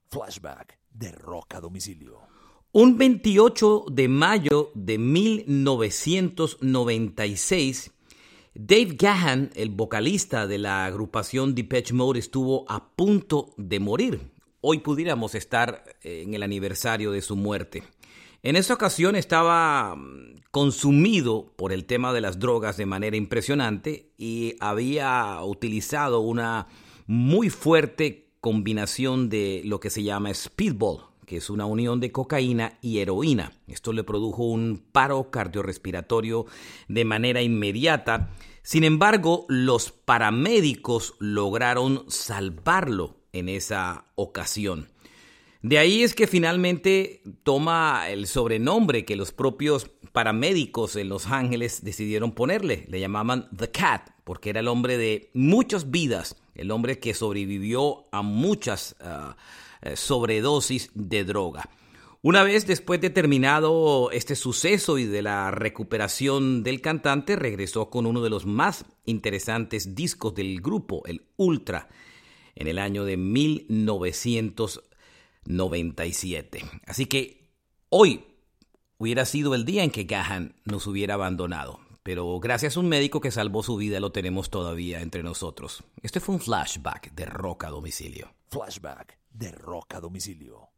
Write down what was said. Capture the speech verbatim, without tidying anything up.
Flashback de Rock a Domicilio. Un veintiocho de mayo de mil novecientos noventa y seis, Dave Gahan, el vocalista de la agrupación Depeche Mode, estuvo a punto de morir. Hoy pudiéramos estar en el aniversario de su muerte. En esa ocasión estaba consumido por el tema de las drogas de manera impresionante y había utilizado una muy fuerte combinación de lo que se llama speedball, que es una unión de cocaína y heroína. Esto le produjo un paro cardiorrespiratorio de manera inmediata. Sin embargo, los paramédicos lograron salvarlo en esa ocasión. De ahí es que finalmente toma el sobrenombre que los propios paramédicos en Los Ángeles decidieron ponerle. Le llamaban The Cat, porque era el hombre de muchas vidas, el hombre que sobrevivió a muchas uh, sobredosis de droga. Una vez después de terminado este suceso y de la recuperación del cantante, regresó con uno de los más interesantes discos del grupo, el Ultra, en el año de mil novecientos noventa y siete. Así que hoy hubiera sido el día en que Gahan nos hubiera abandonado. Pero gracias a un médico que salvó su vida lo tenemos todavía entre nosotros. Este fue un flashback de Rock a Domicilio. Flashback de Rock a Domicilio.